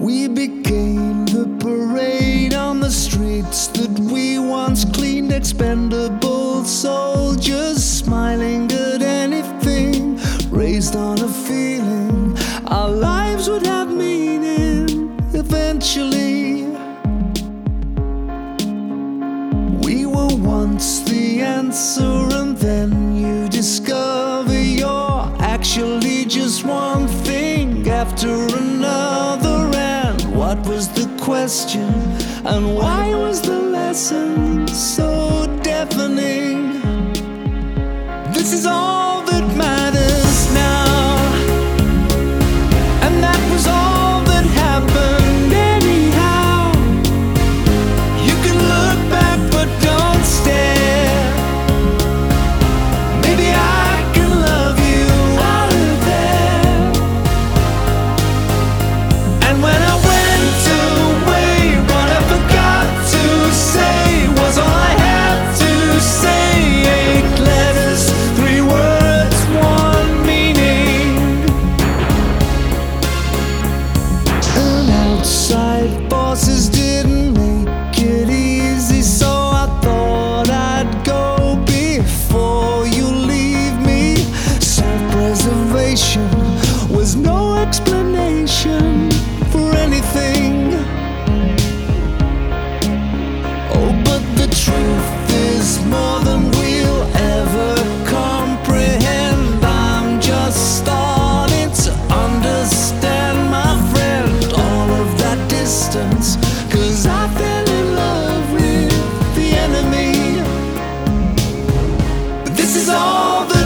We became the parade on the streets that we once cleaned, expendable soldiers smiling at anything, raised on a feeling our lives would have meaning eventually. We were once the answer, and then you discover you're actually just one thing after another. And what was the question, and why was the lesson so deafening? This is all that matters now, and that was all that happened anyhow. You can look back but don't stare. Maybe I can love you out of there. And when I went away, what I forgot to say was all I had to say. 8 letters, 3 words, 1 meaning. And outside bosses didn't make it easy, so I thought I'd go before you leave me. Self-preservation was no explanation for anything. Oh, but the truth is more than we'll ever comprehend. I'm just starting to understand, my friend, all of that distance, 'cause I fell in love with the enemy. But this is all that